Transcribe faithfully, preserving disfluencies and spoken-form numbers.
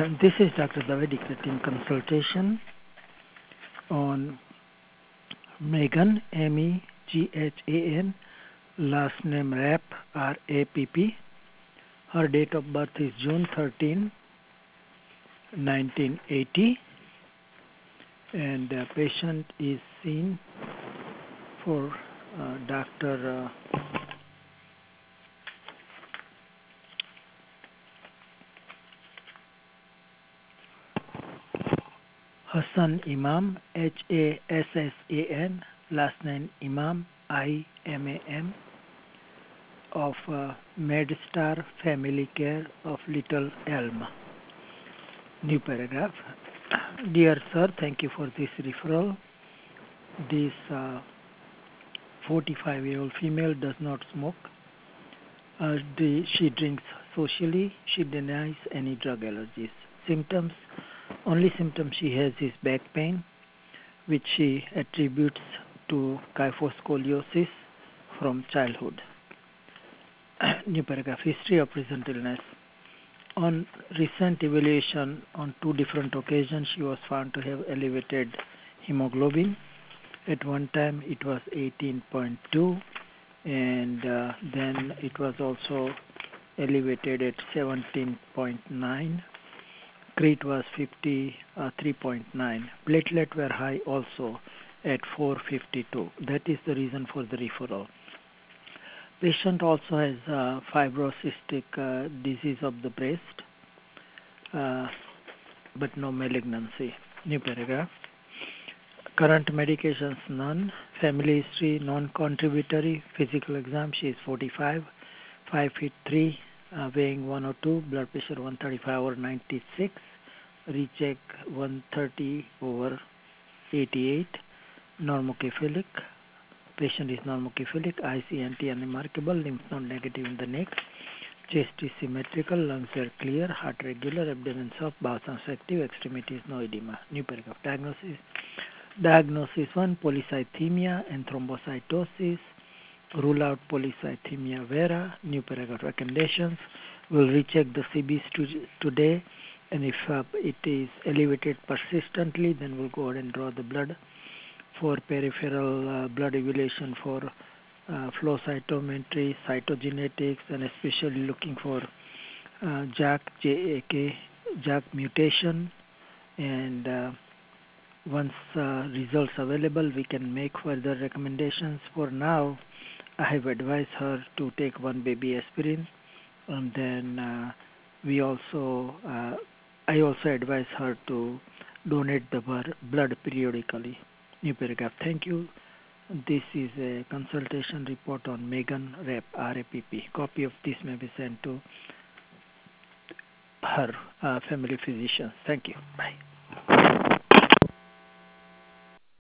This is Doctor Davedi Cretin consultation on Megan, M E G H A N, last name Rapp, R A P P. Her date of birth is June thirteenth, nineteen eighty, and the patient is seen for uh, Doctor Uh, Hassan Imam, H A S S A N, last name Imam, I M A M, of uh, MedStar Family Care of Little Elm. New paragraph. Dear sir, thank you for this referral. This forty-five-year-old female does not smoke. Uh, the, she drinks socially. She denies any drug allergies. Symptoms. Only symptom she has is back pain, which she attributes to kyphoscoliosis from childhood. New paragraph. History of recent illness. On recent evaluation on two different occasions, she was found to have elevated hemoglobin. At one time, it was eighteen point two, and uh, then it was also elevated at seventeen point nine. Crete was fifty-three point nine. Platelet were high also at four fifty-two. That is the reason for the referral. Patient also has uh, fibrocystic uh, disease of the breast, uh, but no malignancy. New paragraph. Current medications, none. Family history, non-contributory. Physical exam, she is forty-five, five feet three, uh, weighing one oh two, blood pressure one thirty-five over ninety-six, recheck one thirty over eighty-eight, normocephalic. Patient is normocephalic, I C N T unremarkable, lymph node negative in the neck, chest is symmetrical, lungs are clear, heart regular, abdomen soft, bowels active, extremities no edema. New paragraph. Diagnosis. Diagnosis one, polycythemia and thrombocytosis. Rule out polycythemia vera. New paragraph. Recommendations. We'll recheck the C Bs to, today, and if uh, it is elevated persistently, then we'll go ahead and draw the blood for peripheral uh, blood evaluation for uh, flow cytometry, cytogenetics, and especially looking for uh, J A K, J A K, J A K mutation. And uh, once uh, results available, we can make further recommendations. For now, I have advised her to take one baby aspirin, and then uh, we also, uh, I also advise her to donate the blood periodically. New paragraph. Thank you. This is a consultation report on Megan Rapp, R A P P. Copy of this may be sent to her uh, family physician. Thank you. Bye.